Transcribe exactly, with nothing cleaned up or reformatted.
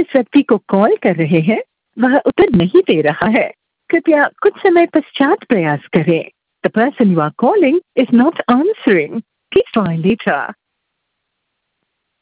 जिस व्यक्ति को कॉल कर रहे हैं वह उत्तर नहीं दे रहा है। कृपया कुछ समय पश्चात प्रयास करें। The person you are calling is not answering. Please try later.